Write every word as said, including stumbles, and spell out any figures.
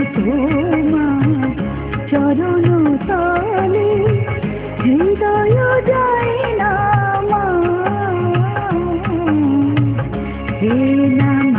তোমার চরণ তলে হৃদয় যায় না মা, হে নাম